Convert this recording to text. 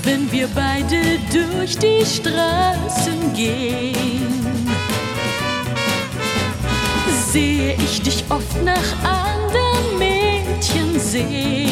wenn wir beide durch die Straßen gehen, sehe ich dich oft nach anderen Mädchen sehen.